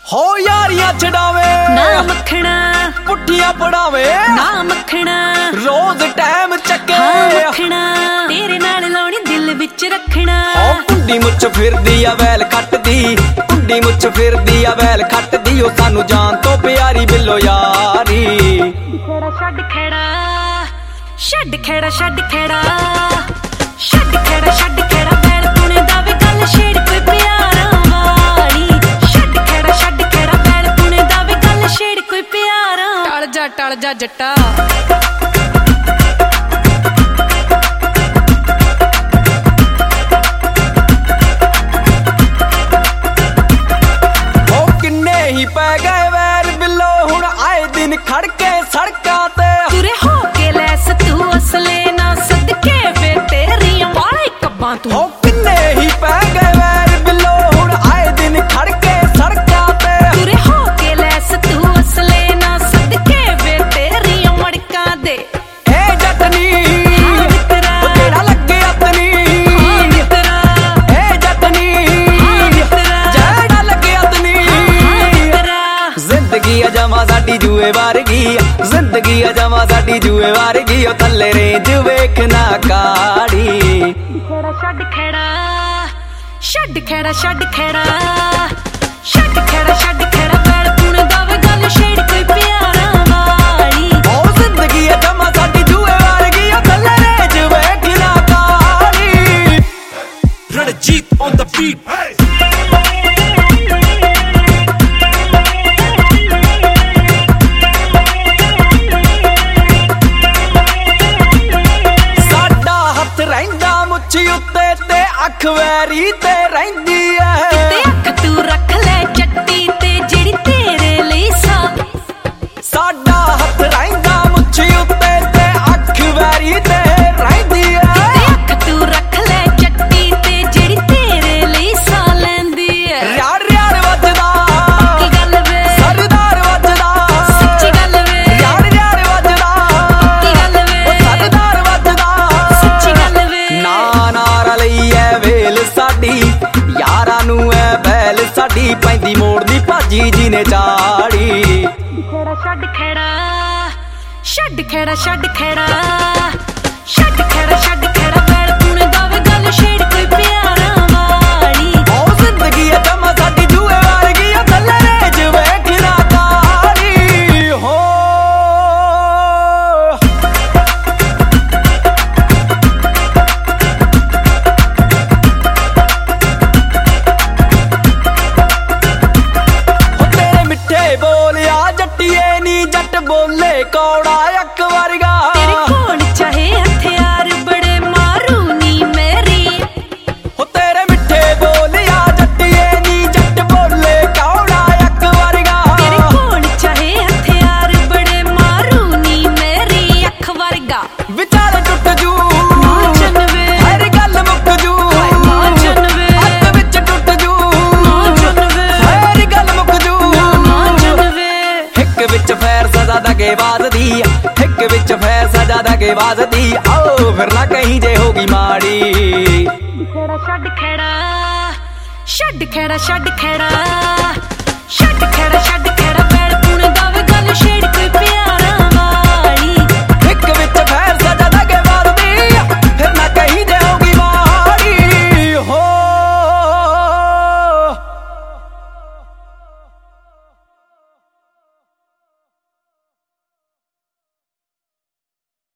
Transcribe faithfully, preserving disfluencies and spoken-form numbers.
हो यारियां छड़ावे ना मखना, पुट्ठियां पड़ावे ना मखना, रोज टाइम चके हाँ मखना, तेरे नाल लाउणी दिल विच रखना। ओ कुंडी मुछ फिरदी आ वैल खटदी, कुंडी मुछ फिरदी आ वैल खटदी, ओ सानू जान तो प्यारी बिल्लो यारी। खेड़ा छड्ड खेड़ा, छड्ड खेड़ा छड्ड खेड़ा, छड्ड खेड़ा छड्ड खेड़ा, वैल पुणे दा वे गल छेड़ कोई प्यारा वाली। छड्ड खेड़ा छड्ड खेड़ा, वैल पुणे दा वे गल छेड़ कोई प्यारा। टल जा टल जा जट्टा, पै गए वैर बिल्लो हुण आए दिन खड़के सड़कां ते। तुरे हो के लैस तू असले ना सदके वे तेरियां वाले कब्बां तू। हो किन्ने ही पै गए वैर बिल्लो हुण आए दिन खड़के सड़कां ते। तुरे हो के लैस तू असले ना सदके वे तेरियां मड़कां दे। ए जटनी हाँ मित्रा, ओ जेड़ा लगे अतनी। हाँ मित्रा, ए जटनी हाँ मित्रा, जेड़ा लगे अतनी। जिंदगी अजमा साडी जुए वारगी, जिंदगी अजमा साडी जुए वारगी, ओ थल्ले रेंज वेखना काड़ी। खेड़ा छड्ड खेड़ा, छड्ड खेड़ा छड्ड खेड़ा, छड्ड खेड़ा छड्ड खेड़ा, वैल पुणे दा वे गल छेड़ कोई प्यारा वाली। ओ जिंदगी अजमा साडी जुए वारगी, ओ थल्ले रेंज वेखना काड़ी। Ranjit on the beat. उत्ते ते अख वैरी ते रहिंदी ऐ, ते अख तू रख ले चट्टी ते जेड़ी तेरे लई सा। साडा हथ रहिंदा मुच्छी उत्ते ते अख वैरी ते रहिंदी ऐ, ते अख तू रख ले चट्टी ते जेड़ी तेरे लई सा लैंदी ऐ। यार यार वजदा की गल वे, सरदार वजदा सच्ची गल वे, यार यार वजदा की गल वे, ओ सरदार वजदा सच्ची गल वे। ना नारा लईए वेल साडी, यारां नू ऐ बैल साडी, पैंदी मोड़ दी भाजी जी ने चाड़ी। खेड़ा छड्ड खेड़ा, छड्ड खेड़ा छड्ड खेड़ा, छड्ड खेड़ा छड्ड खेड़ा, वैल पुणे दा वे गल छेड़ कोई प्यारा वाली। ओ जिंदगी अजमा साडी जुए वारगी, ओ थल्ले रेंज वेखना काड़ी। हो बोले कौड़ा अक वर्गा, तेरे कोल चाहे हथियार बड़े मारू नी मेरी। हो तेरे मिठे बोलिया जट्टिए नी जट बोले कौड़ा अक वर्गा। तेरे कोल चाहे हथियार बड़े मारू नी मेरी अख वर्गा। विचार टुट जू नाचन वे, हर गल मुक जू नाचन वे, हथ विच टुट जू नाचन वे, हर गल मुक जू नाचन वे। हिक विच फैर सजा दगे वाजदी, हिक विच फैर सजा दगे वाजदी, आओ फिर ना कहीं जे होगी माड़ी। खेड़ा छड्ड खेड़ा, छड्ड खेड़ा छड्ड खेड़ा, छड्ड खेड़ा छड्ड खेड़ा,